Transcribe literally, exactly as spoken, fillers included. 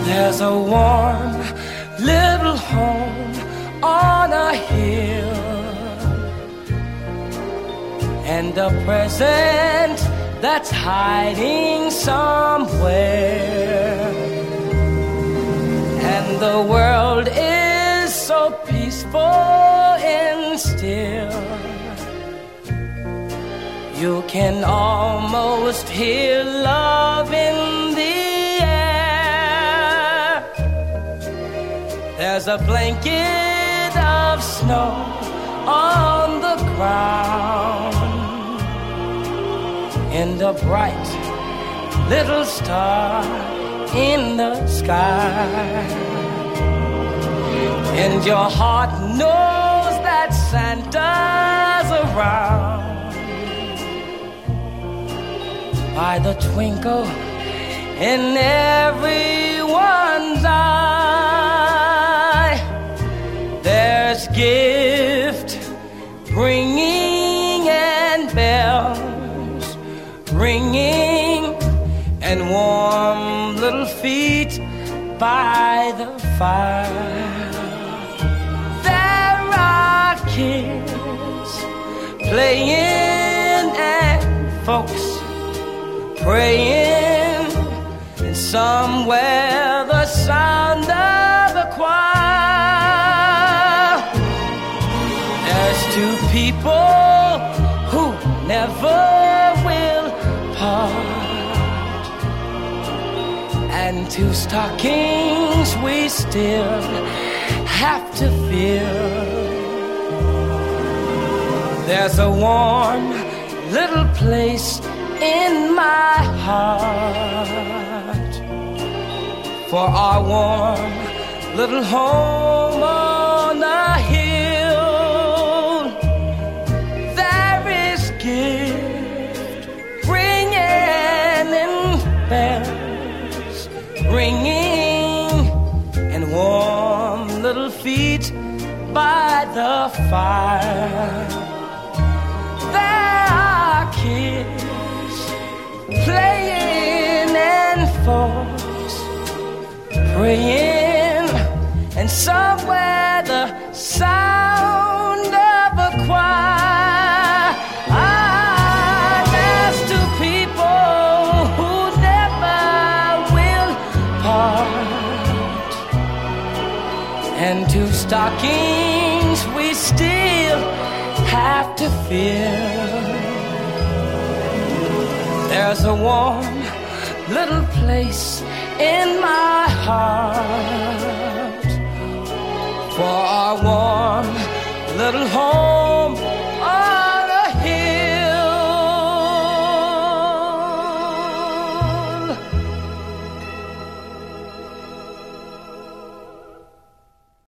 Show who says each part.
Speaker 1: There's a warm little home on a hill, and a present that's hiding somewhere. And the world is so peaceful and still, you can almost hear love in the air. There's a blanket of snow on the ground, and a bright little star in the sky. And your heart knows that Santa's around by the twinkle in everyone's eye. There's gift bringing and bells ringing and warm little feet by the fire. There are kids playing and folks praying, and somewhere the sound of a choir. There's two people who never will part, and two stockings we still have to fill. There's a warm little place in my heart for our warm little home on a hill. There is gift bringing and bells ringing and warm little feet by the fire. There are kids playing and folks praying, and somewhere the sound of a choir. Ah, there's two people who never will part, and two stockings we still have to fill. There's a warm little place in my heart for our warm little home